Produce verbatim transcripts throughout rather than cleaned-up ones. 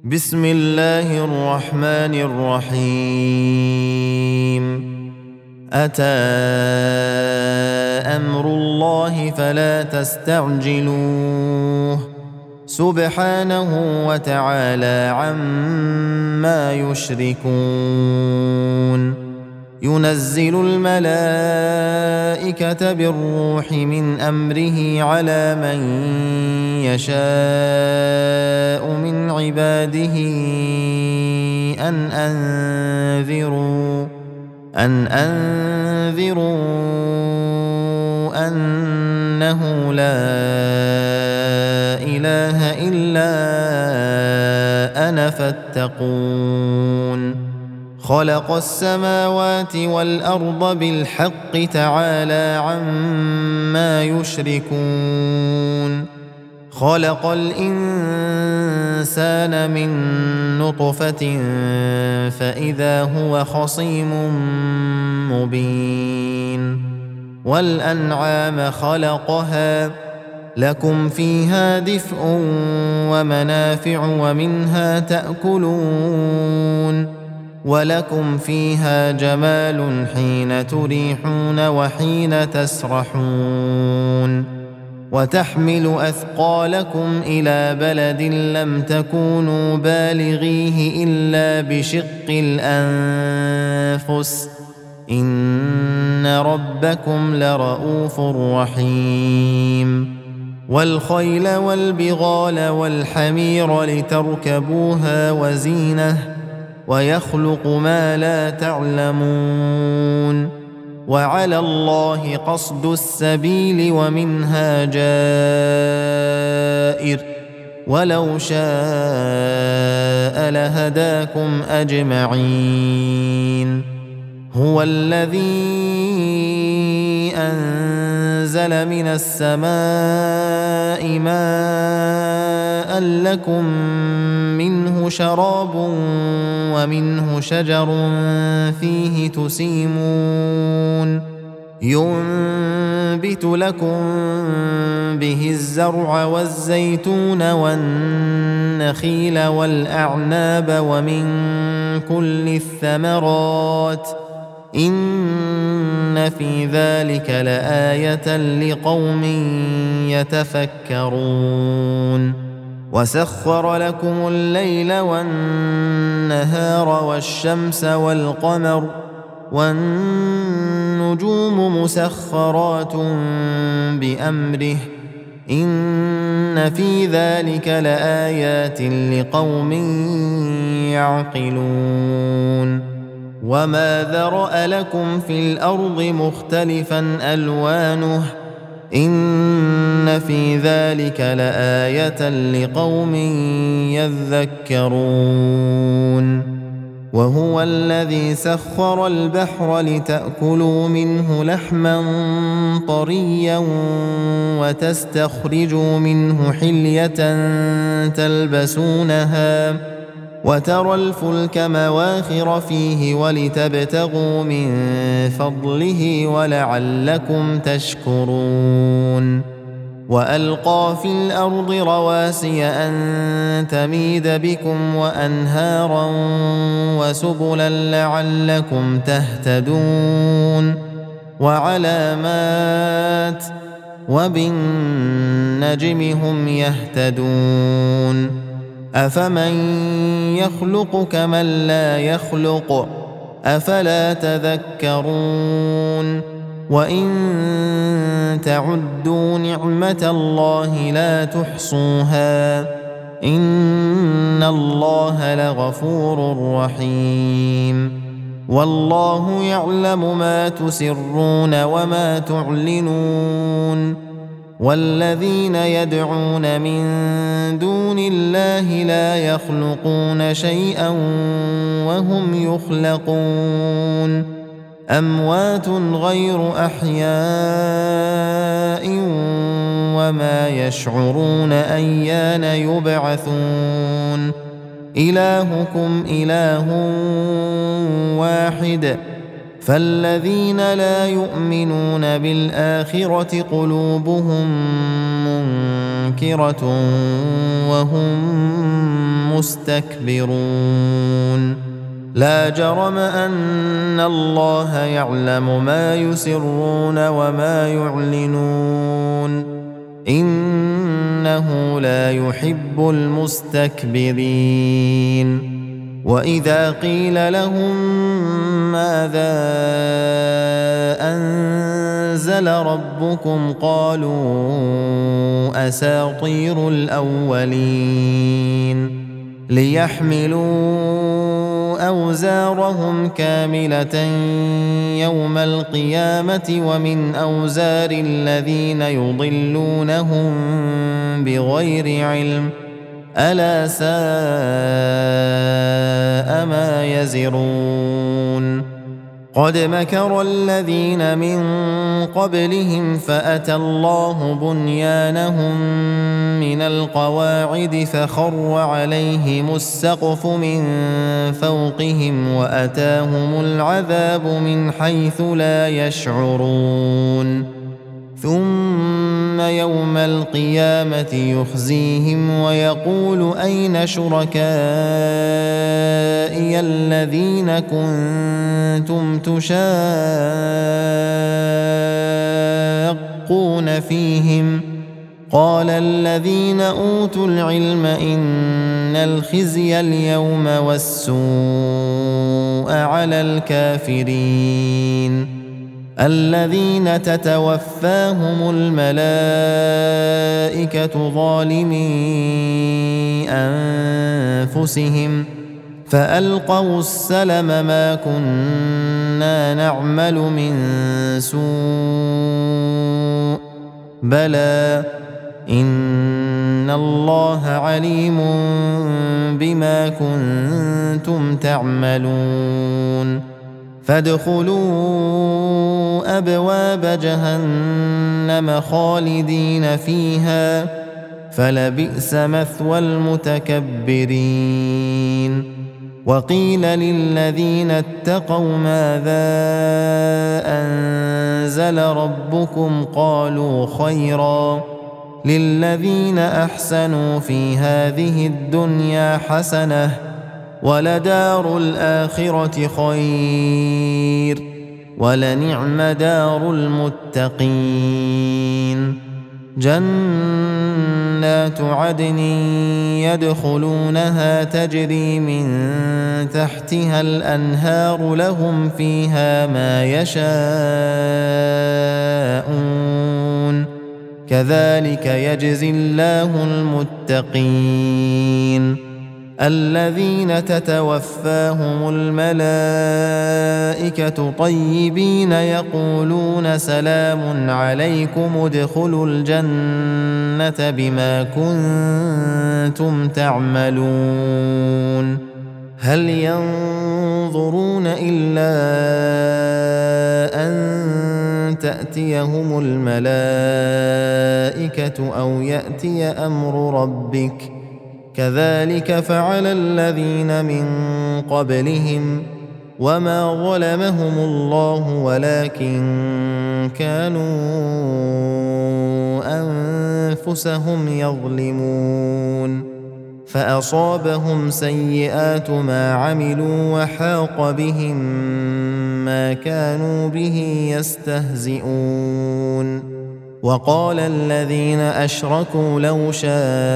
بسم الله الرحمن الرحيم أتى أمر الله فلا تستعجلوه سبحانه وتعالى عما يشركون ينزل الملائكة بالروح من أمره على من يشاء من عباده أن أنذروا أن أنذروا أنه لا إله إلا أنا فاتقون خلق السماوات والأرض بالحق تعالى عما يشركون خلق الإنسان من نطفة فإذا هو خصيم مبين والأنعام خلقها لكم فيها دفء ومنافع ومنها تأكلون ولكم فيها جمال حين تريحون وحين تسرحون وتحمل أثقالكم إلى بلد لم تكونوا بالغيه إلا بشق الأنفس إن ربكم لرؤوف رحيم والخيل والبغال والحمير لتركبوها وزينة ويخلق ما لا تعلمون وعلى الله قصد السبيل ومنها جائر ولو شاء لهداكم أجمعين هو الذي أنزل من السماء ماء لكم منه شراب ومنه شجر فيه تسيمون ينبت لكم به الزرع والزيتون والنخيل والأعناب ومن كل الثمرات إن في ذلك لآية لقوم يتفكرون وسخر لكم الليل والنهار والشمس والقمر والنجوم مسخرات بأمره إن في ذلك لآيات لقوم يعقلون وما ذرأ لكم في الأرض مختلفا ألوانه إن في ذلك لآية لقوم يذكرون وهو الذي سخر البحر لتأكلوا منه لحما طريا وتستخرجوا منه حلية تلبسونها وترى الفلك مواخر فيه ولتبتغوا من فضله ولعلكم تشكرون وألقى في الأرض رواسي أن تميد بكم وأنهارا وسبلا لعلكم تهتدون وعلامات وبالنجم هم يهتدون أفمن يخلق كمن لا يخلق أفلا تذكرون وإن تعدوا نعمة الله لا تحصوها إن الله لغفور رحيم والله يعلم ما تسرون وما تعلنون والذين يدعون من دون الله لا يخلقون شيئا وهم يخلقون أموات غير أحياء وما يشعرون أيان يبعثون إلهكم إله واحد فالذين لا يؤمنون بالآخرة قلوبهم منكرة وهم مستكبرون لا جرم أن الله يعلم ما يسرون وما يعلنون إنه لا يحب المستكبرين وإذا قيل لهم ماذا أنزل ربكم قالوا أساطير الأولين ليحملوا أوزارهم كاملة يوم القيامة ومن أوزار الذين يضلونهم بغير علم ألا ساء ما يزرون قد مكر الذين من قبلهم فأتى الله بنيانهم من القواعد فخر عليهم السقف من فوقهم وأتاهم العذاب من حيث لا يشعرون ثم يوم القيامة يخزيهم ويقول أين شركائي الذين كنتم تشاقون فيهم قال الذين أوتوا العلم إن الخزي اليوم والسوء على الكافرين الذين تتوفاهم الملائكة ظالمي أنفسهم فألقوا السلم ما كنا نعمل من سوء بلى إن الله عليم بما كنتم تعملون فادخلوا أبواب جهنم خالدين فيها فلبئس مثوى المتكبرين وقيل للذين اتقوا ماذا أنزل ربكم قالوا خيرا للذين أحسنوا في هذه الدنيا حسنة ولدار الآخرة خير ولنعم دار المتقين جنات عدن يدخلونها تجري من تحتها الأنهار لهم فيها ما يشاءون كذلك يجزي الله المتقين الذين تتوفاهم الملائكة طيبين يقولون سلام عليكم ادخلوا الجنة بما كنتم تعملون هل ينظرون إلا أن تأتيهم الملائكة أو يأتي أمر ربك كذلك فعل الذين من قبلهم وما ظلمهم الله ولكن كانوا أنفسهم يظلمون فأصابهم سيئات ما عملوا وحاق بهم ما كانوا به يستهزئون وقال الذين أشركوا لو شاء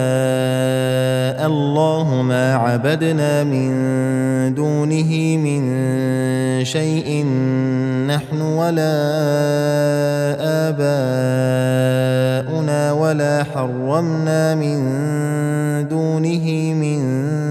الله ما عبدنا من دونه من شيء نحن ولا آباؤنا ولا حرمنا من دونه من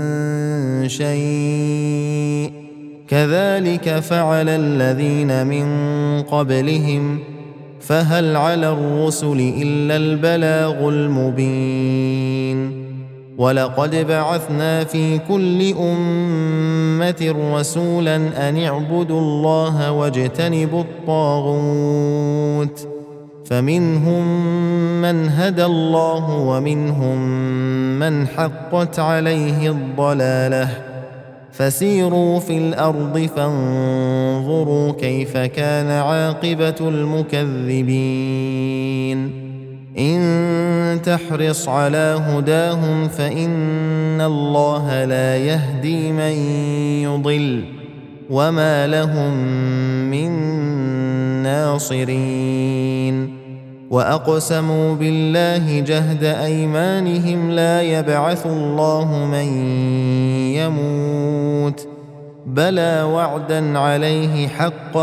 شيء كذلك فعل الذين من قبلهم فهل على الرسل إلا البلاغ المبين ولقد بعثنا في كل أمة رسولا أن اعبدوا الله واجتنبوا الطاغوت فمنهم من هدى الله ومنهم من حقت عليه الضلالة فسيروا في الأرض فانظروا كيف كان عاقبة المكذبين إن تحرص على هداهم فإن الله لا يهدي من يضل وما لهم من ناصرين وأقسموا بالله جهد أيمانهم لا يبعث الله من يموت بلى وعدا عليه حقا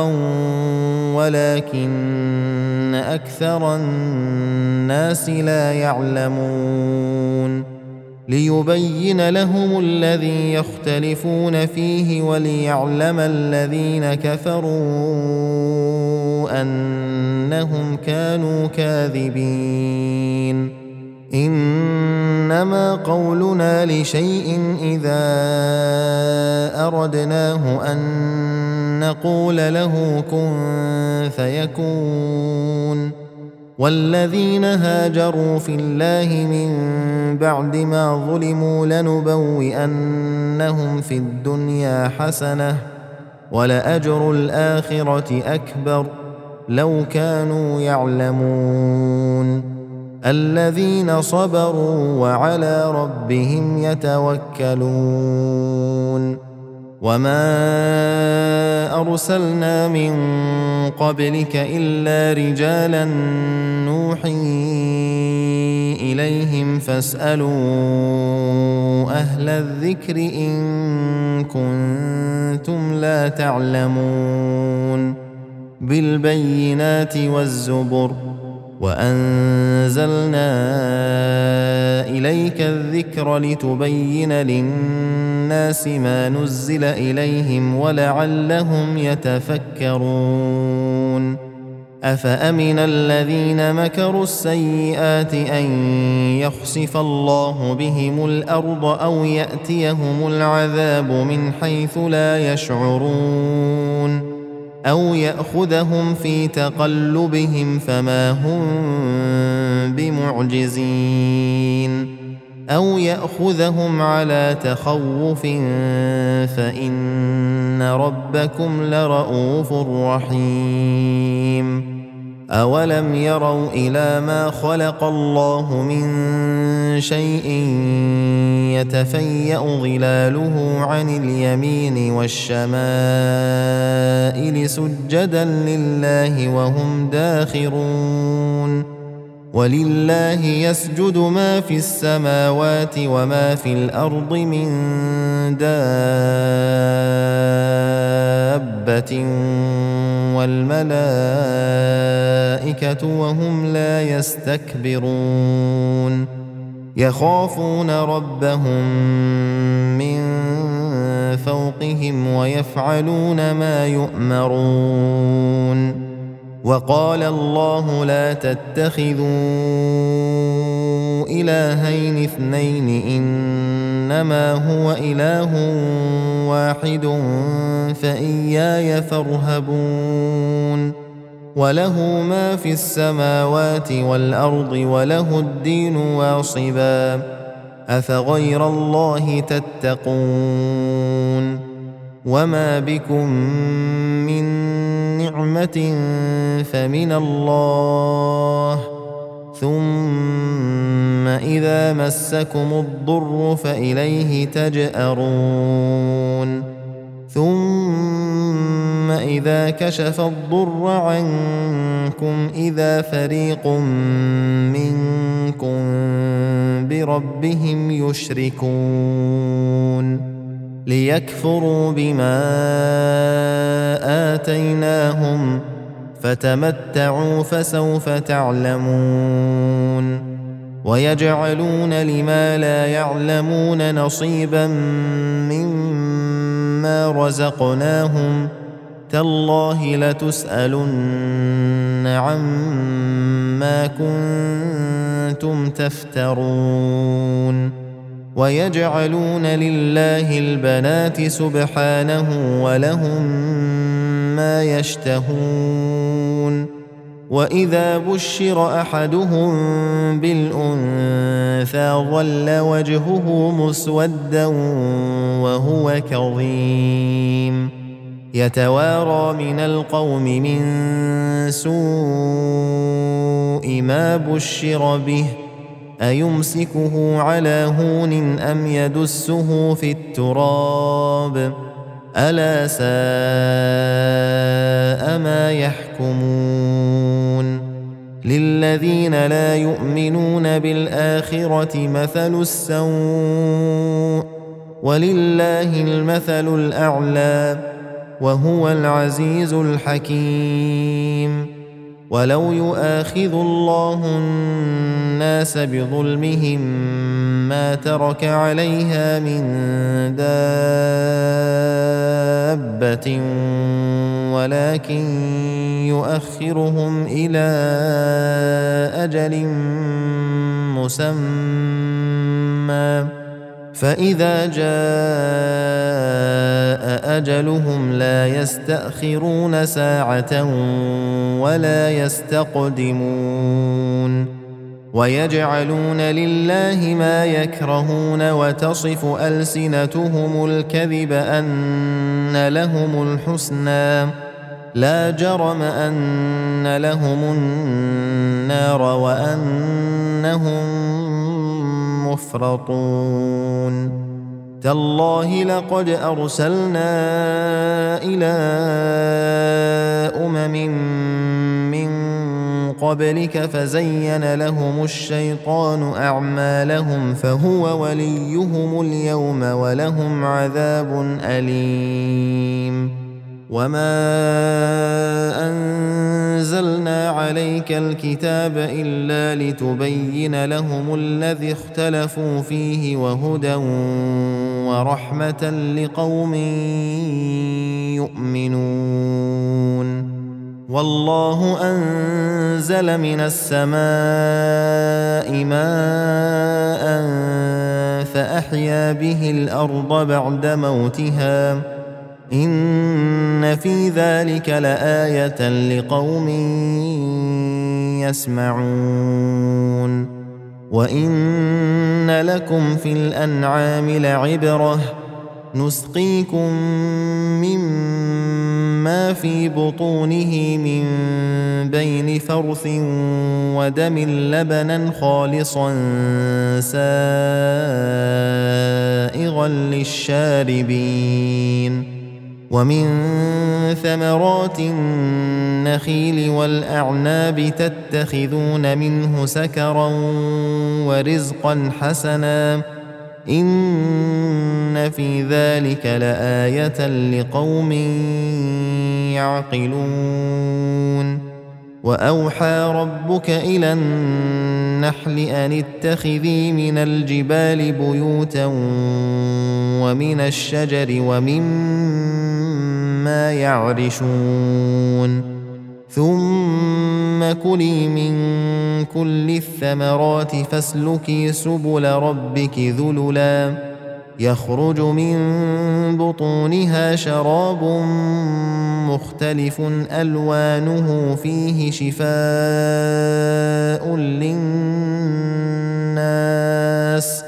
ولكن أكثر الناس لا يعلمون ليبين لهم الذي يختلفون فيه وليعلم الذين كفروا أنهم كانوا كاذبين إنما قولنا لشيء إذا أردناه أن نقول له كن فيكون والذين هاجروا في الله من بعد ما ظلموا لنبوئنهم في الدنيا حسنة ولأجر الآخرة أكبر لو كانوا يعلمون الذين صبروا وعلى ربهم يتوكلون وما أرسلنا من قبلك إلا رجالا نوحي إليهم فاسألوا أهل الذكر إن كنتم لا تعلمون بالبينات والزبر وأنزلنا إليك الذكر لتبين للناس ما نزل إليهم ولعلهم يتفكرون أفأمن الذين مكروا السيئات أن يخسف الله بهم الأرض أو يأتيهم العذاب من حيث لا يشعرون أو يأخذهم في تقلبهم فما هم بمعجزين أو يأخذهم على تخوف فإن ربكم لرؤوف رحيم أولم يروا إلى ما خلق الله من شيء يتفيأ ظلاله عن اليمين والشمائل سجدا لله وهم داخرون ولله يسجد ما في السماوات وما في الأرض من دابة والملائكة وهم لا يستكبرون يخافون ربهم من فوقهم ويفعلون ما يؤمرون وقال الله لا تتخذوا إلهين اثنين إنما هو إله واحد فإياي فارهبون وله ما في السماوات والأرض وله الدين واصبا أفغير الله تتقون وما بكم من نعمة فمن الله ثم إذا مسكم الضر فإليه تجأرون ثم إذا كشف الضر عنكم إذا فريق منكم بربهم يشركون ليكفروا بما آتيناهم فتمتعوا فسوف تعلمون ويجعلون لما لا يعلمون نصيبا مما رزقناهم تالله لتسألن عما كنتم تفترون ويجعلون لله البنات سبحانه ولهم ما يشتهون وإذا بشر أحدهم بالأنثى ظل وجهه مسودا وهو كظيم يتوارى من القوم من سوء ما بشر به أيمسكه على هون أم يدسه في التراب ألا ساء ما يحكمون للذين لا يؤمنون بالآخرة مثل السوء ولله المثل الأعلى وهو العزيز الحكيم ولو يؤاخذ الله الناس بظلمهم ما ترك عليها من دابة ولكن يؤخرهم إلى أجل مسمى فإذا جاء أجلهم لا يستأخرون ساعة ولا يستقدمون ويجعلون لله ما يكرهون وتصف ألسنتهم الكذب أن لهم الحسنى لا جرم أن لهم النار وأنهم مفرطون تالله لقد أرسلنا إلى أمم من قبلك فزين لهم الشيطان أعمالهم فهو وليهم اليوم ولهم عذاب أليم وما أنزلنا عليك الكتاب إلا لتبين لهم الذي اختلفوا فيه وهدى ورحمة لقوم يؤمنون والله أنزل من السماء ماء فأحيا به الأرض بعد موتها إن في ذلك لآية لقوم يسمعون وإن لكم في الأنعام لعبرة نسقيكم مما في بطونه من بين فرث ودم لبنا خالصا سائغا للشاربين ومن ثمرات النخيل والأعناب تتخذون منه سكرا ورزقا حسنا إن في ذلك لآية لقوم يعقلون وأوحى ربك إلى النحل أن اتخذي من الجبال بيوتا ومن الشجر ومما يعرشون ثم كلي من كل الثمرات فاسلكي سبل ربك ذللا يخرج من بطونها شراب مختلف ألوانه فيه شفاء للناس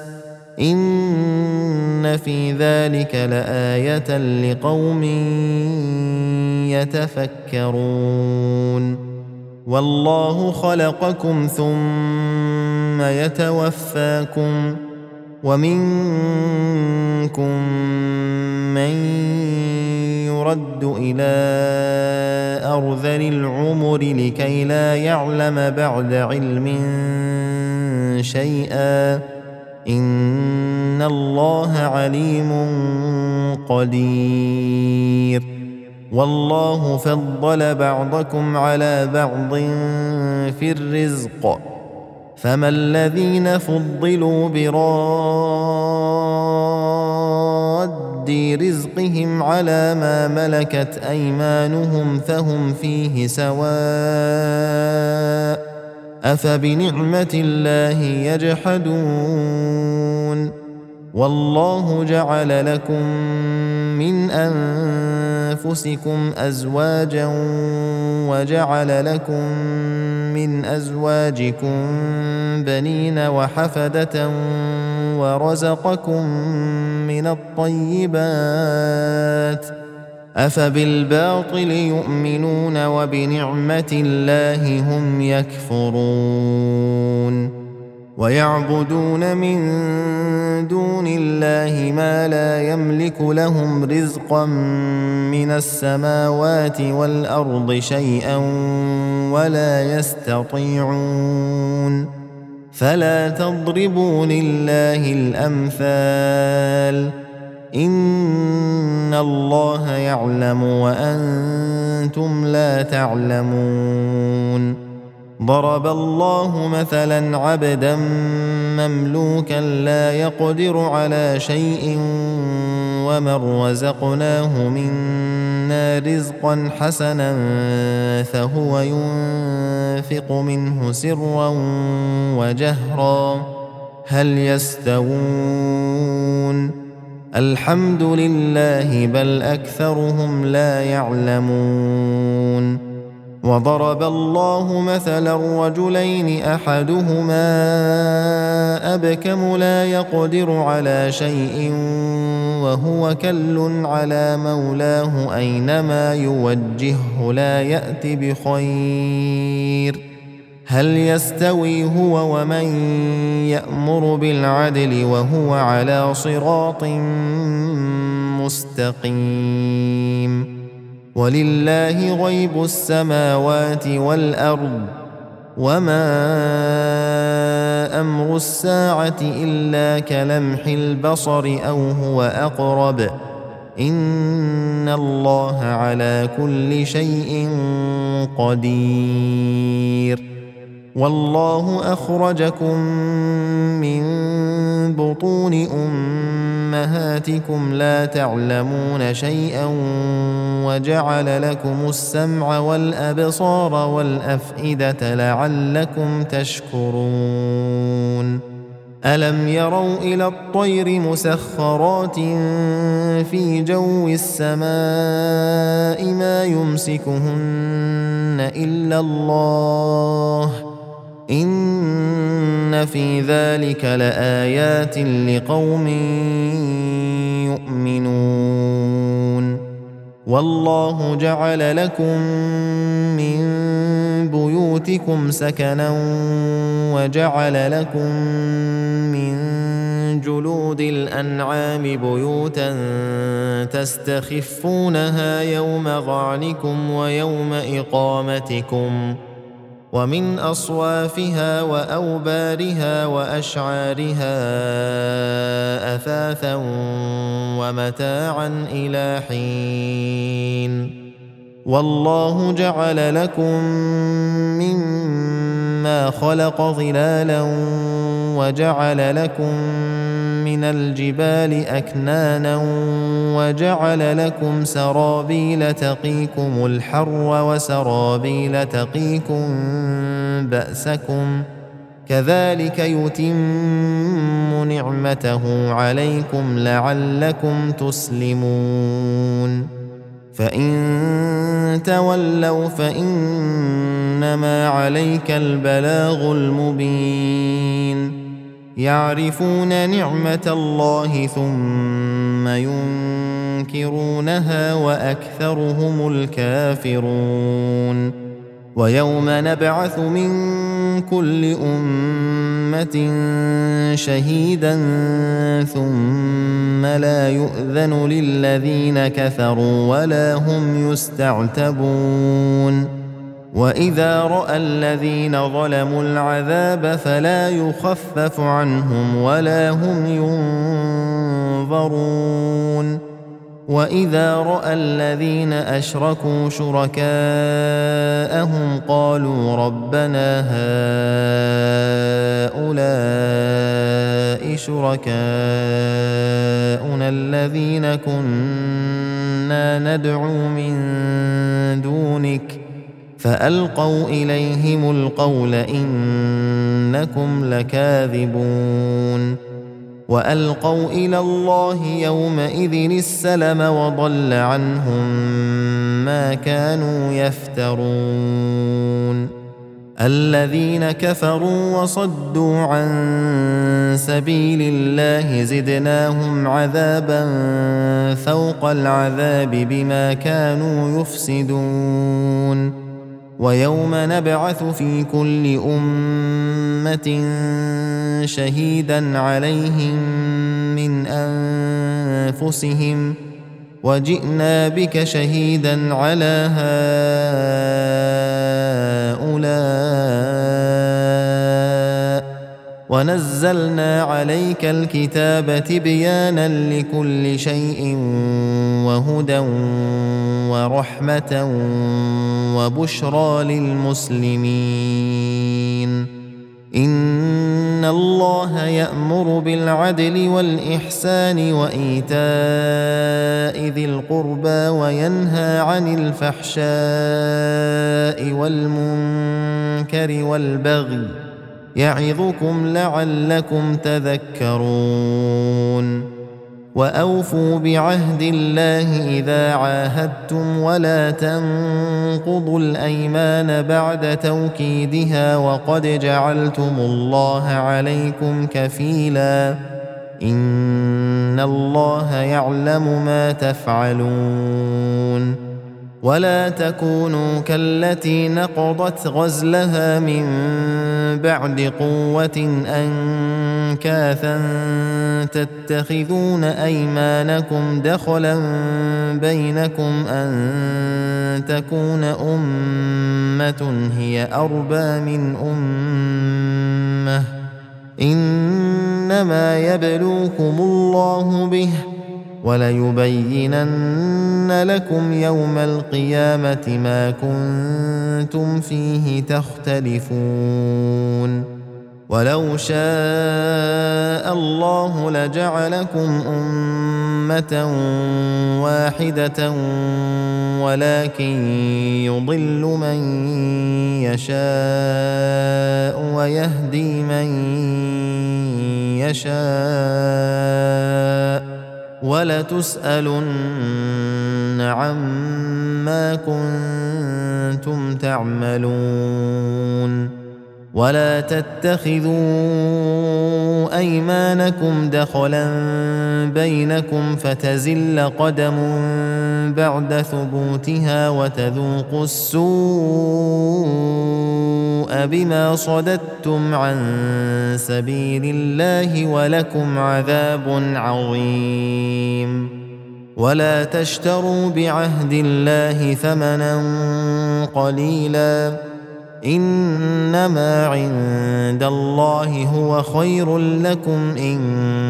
إن في ذلك لآية لقوم يتفكرون والله خلقكم ثم يتوفاكم ومنكم من يرد إلى أرذل العمر لكي لا يعلم بعد علم شيئا إن الله عليم قدير والله فضل بعضكم على بعض في الرزق فما الذين فضلوا براد رزقهم على ما ملكت أيمانهم فهم فيه سواء أفبنعمة الله يجحدون والله جعل لكم من أنفسكم أزواجا وجعل لكم من أزواجكم بنين وحفدة ورزقكم من الطيبات أفبالباطل يؤمنون وبنعمة الله هم يكفرون ويعبدون من دون الله ما لا يملك لهم رزقا من السماوات والأرض شيئا ولا يستطيعون فلا تضربوا لله الأمثال إن الله يعلم وأنتم لا تعلمون ضرب الله مثلا عبدا مملوكا لا يقدر على شيء ومن رزقناه منا رزقا حسنا فهو ينفق منه سرا وجهرا هل يستوون الحمد لله بل أكثرهم لا يعلمون وضرب الله مثلا رجلين أحدهما أبكم لا يقدر على شيء وهو كل على مولاه أينما يوجهه لا يأت بخير هل يستوي هو ومن يأمر بالعدل وهو على صراط مستقيم ولله غيب السماوات والأرض وما أمر الساعة إلا كلمح البصر أو هو أقرب إن الله على كل شيء قدير والله أخرجكم من بطون أمهاتكم لا تعلمون شيئا وجعل لكم السمع والأبصار والأفئدة لعلكم تشكرون ألم يروا إلى الطير مسخرات في جو السماء ما يمسكهن إلا الله إن في ذلك لآيات لقوم يؤمنون والله جعل لكم من بيوتكم سكنا وجعل لكم من جلود الأنعام بيوتا تستخفونها يوم ظعنكم ويوم إقامتكم ومن أصوافها وأوبارها وأشعارها أثاثا ومتاعا إلى حين والله جعل لكم مما خلق ظلالا وجعل لكم من الجبال أكنانا وجعل لكم سرابيل تقيكم الحر وسرابيل تقيكم بأسكم كذلك يتم نعمته عليكم لعلكم تسلمون فإن تولوا فإنما عليك البلاغ المبين يعرفون نعمة الله ثم ينكرونها وأكثرهم الكافرون ويوم نبعث من كل أمة شهيدا ثم لا يؤذن للذين كفروا ولا هم يستعتبون وإذا رأى الذين ظلموا العذاب فلا يخفف عنهم ولا هم ينظرون وإذا رأى الذين أشركوا شركاءهم قالوا ربنا هؤلاء شركاؤنا الذين كنا ندعو من دونك فألقوا إليهم القول إنكم لكاذبون وألقوا إلى الله يومئذ السلم وضل عنهم ما كانوا يفترون الذين كفروا وصدوا عن سبيل الله زدناهم عذابا فوق العذاب بما كانوا يفسدون ويوم نبعث في كل أمة شهيدا عليهم من أنفسهم وجئنا بك شهيدا على هؤلاء ونزلنا عليك الكتاب تبيانا لكل شيء وهدى ورحمة وبشرى للمسلمين إن الله يأمر بالعدل والإحسان وإيتاء ذي القربى وينهى عن الفحشاء والمنكر والبغي يعظكم لعلكم تذكرون وأوفوا بعهد الله إذا عاهدتم ولا تنقضوا الأيمان بعد توكيدها وقد جعلتم الله عليكم كفيلا إن الله يعلم ما تفعلون ولا تكونوا كالتي نقضت غزلها من بعد قوة أنكاثا تتخذون أيمانكم دخلا بينكم أن تكون أمة هي أربى من أمة إنما يبلوكم الله به وليبينن لكم يوم القيامة ما كنتم فيه تختلفون ولو شاء الله لجعلكم أمة واحدة ولكن يضل من يشاء ويهدي من يشاء ولتسألن عما كنتم تعملون ولا تتخذوا أيمانكم دخلا بينكم فتزل قدم بعد ثبوتها وتذوقوا السوء بما صددتم عن سبيل الله ولكم عذاب عظيم ولا تشتروا بعهد الله ثمنا قليلا إنما عند الله هو خير لكم إن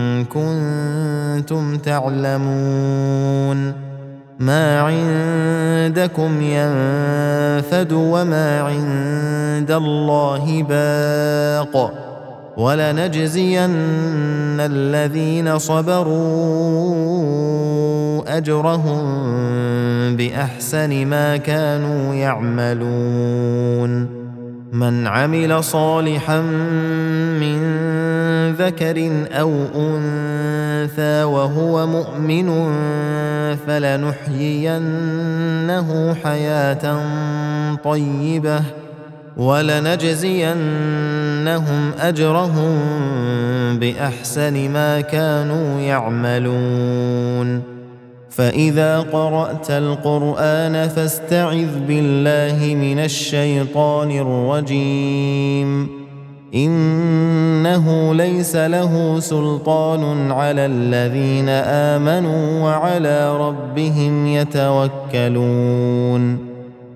كنتم تعلمون ما عندكم ينفد وما عند الله باق ولنجزين الذين صبروا أجرهم بأحسن ما كانوا يعملون من عمل صالحا من ذكر أو أنثى وهو مؤمن فلنحيينه حياة طيبة ولنجزينهم أجرهم بأحسن ما كانوا يعملون فإذا قرأت القرآن فاستعذ بالله من الشيطان الرجيم إنه ليس له سلطان على الذين آمنوا وعلى ربهم يتوكلون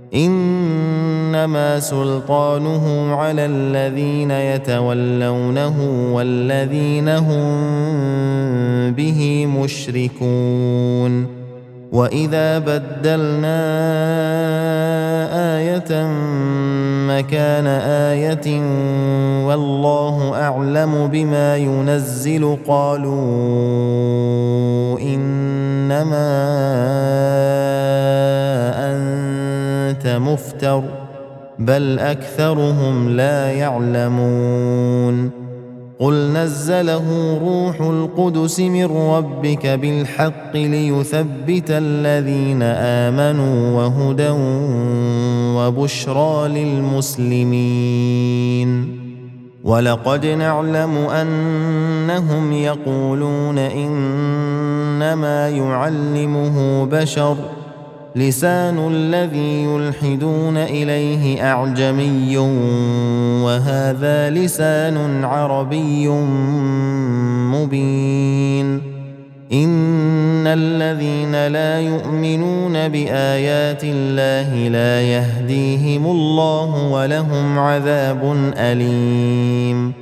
إنما سلطانه على الذين يتولونه والذين هم به مشركون وإذا بدلنا آية مكان آية والله أعلم بما ينزل قالوا إنما أنت مفتر بل أكثرهم لا يعلمون قل نزله روح القدس من ربك بالحق ليثبت الذين آمنوا وهدى وبشرى للمسلمين. ولقد نعلم أنهم يقولون إنما يعلمه بشر لسان الذي يلحدون إليه أعجمي وهذا لسان عربي مبين. إن الذين لا يؤمنون بآيات الله لا يهديهم الله ولهم عذاب أليم.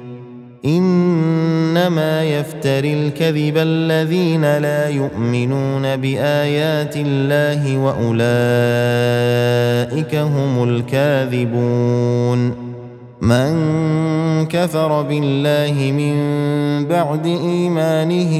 إنما يفتري الكذب الذين لا يؤمنون بآيات الله وأولئك هم الكاذبون. من كفر بالله من بعد إيمانه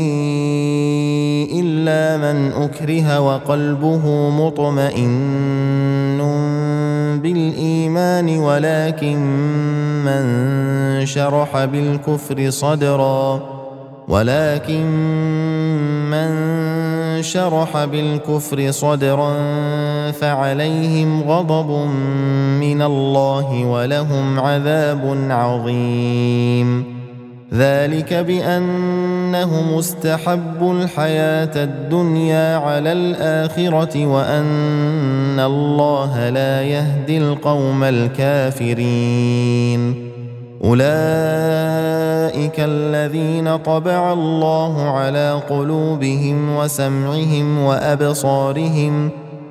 إلا من أكره وقلبه مطمئن بالإيمان ولكن من شرح بالكفر صدرا ولكن من شرح بالكفر صدرا فعليهم غضب من الله ولهم عذاب عظيم. ذلك بأنهم استحبوا الحياة الدنيا على الآخرة وأن الله لا يهدي القوم الكافرين. أولئك الذين طبع الله على قلوبهم وسمعهم وأبصارهم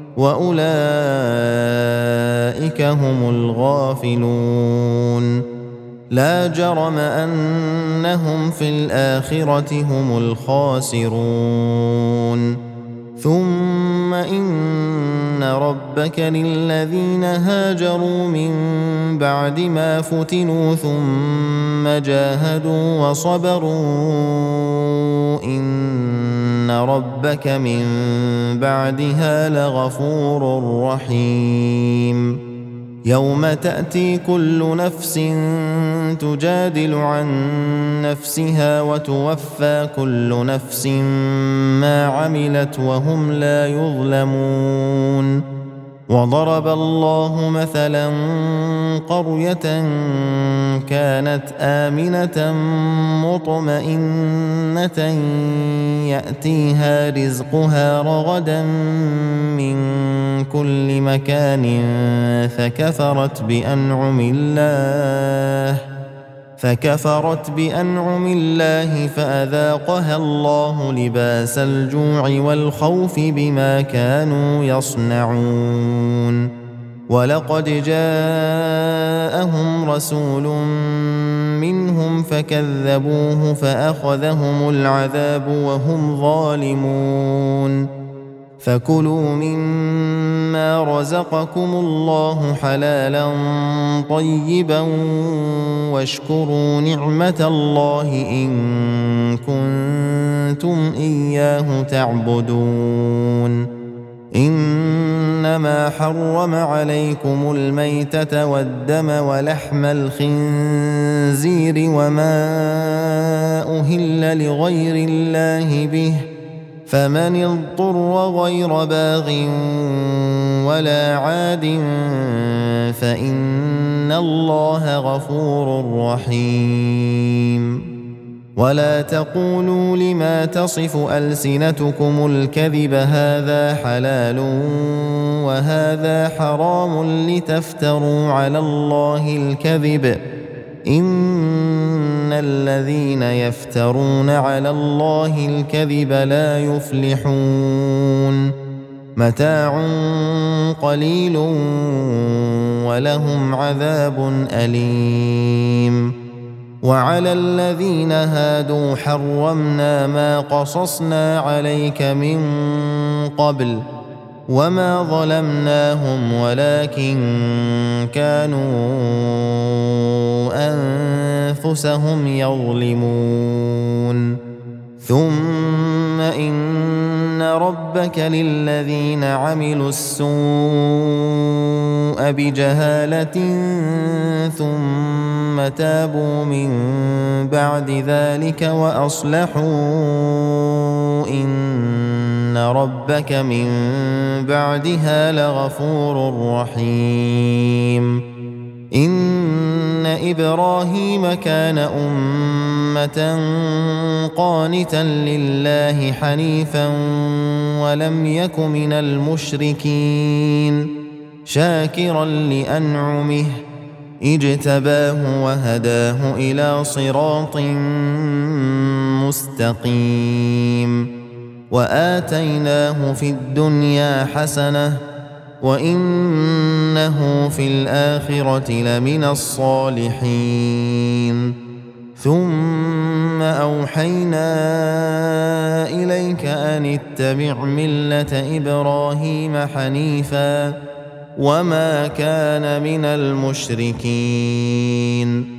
وأولئك هم الغافلون. لا جرم أنهم في الآخرة هم الخاسرون. ثم إن ربك للذين هاجروا من بعد ما فتنوا ثم جاهدوا وصبروا إن ربك من بعدها لغفور رحيم. يوم تأتي كل نفس تجادل عن نفسها وتوفى كل نفس ما عملت وهم لا يظلمون. وضرب الله مثلا قرية كانت آمنة مطمئنة يأتيها رزقها رغدا من كل مكان فكفرت بأنعم الله فكفرت بأنعم الله فأذاقها الله لباس الجوع والخوف بما كانوا يصنعون. ولقد جاءهم رسول منهم فكذبوه فأخذهم العذاب وهم ظالمون. فكلوا مما رزقكم الله حلالا طيبا واشكروا نعمة الله إن كنتم إياه تعبدون. إنما حرم عليكم الميتة والدم ولحم الخنزير وما أهل لغير الله به فمن اضطر غير باغ ولا عاد فإن الله غفور رحيم. ولا تقولوا لما تصف ألسنتكم الكذب هذا حلال وهذا حرام لتفتروا على الله الكذب إن الذين يفترون على الله الكذب لا يفلحون. متاع قليل ولهم عذاب أليم. وعلى الذين هادوا حرمنا ما قصصنا عليك من قبل وما ظلمناهم ولكن كانوا أنفسهم يظلمون. ثم إن ربك للذين عملوا السوء بجهالة ثم تابوا من بعد ذلك وأصلحوا إن ربك من بعدها لغفور رحيم. إن إبراهيم كان أمة قانتا لله حنيفا ولم يك من المشركين شاكرا لأنعمه اجتباه وهداه إلى صراط مستقيم وآتيناه في الدنيا حسنة وإنه في الآخرة لمن الصالحين. ثم أوحينا إليك أن اتبع ملة إبراهيم حنيفا وما كان من المشركين.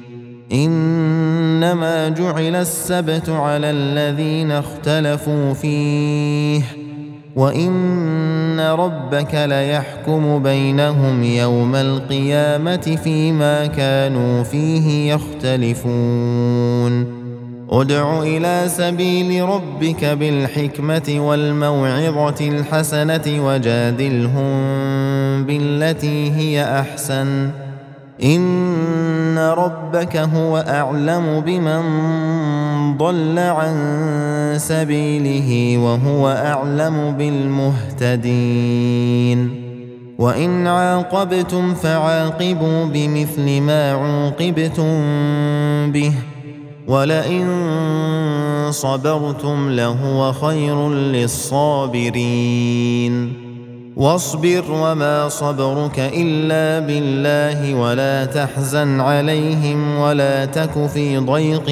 إنما جعل السبت على الذين اختلفوا فيه وإن ربك ليحكم بينهم يوم القيامة فيما كانوا فيه يختلفون. ادع إلى سبيل ربك بالحكمة والموعظة الحسنة وجادلهم بالتي هي أحسن إن ربك هو أعلم بمن ضل عن سبيله وهو أعلم بالمهتدين. وإن عاقبتم فعاقبوا بمثل ما عوقبتم به ولئن صبرتم لهو خير للصابرين. واصبر وما صبرك إلا بالله ولا تحزن عليهم ولا تك في ضيق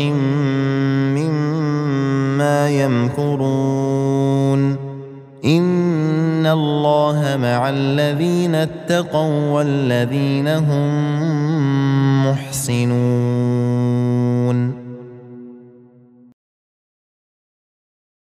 مما يمكرون. إن الله مع الذين اتقوا والذين هم محسنون.